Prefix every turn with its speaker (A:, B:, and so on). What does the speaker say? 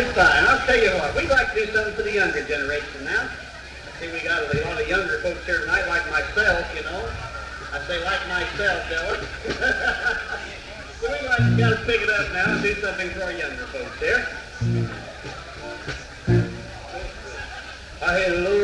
A: That's fine. I'll tell you what, we'd like to do something for the younger generation now. I see we got a lot of younger folks here tonight, like myself, you know. I say like myself, Dylan. So we'd like to kind of pick it up now and do something for our younger folks here. Hallelujah.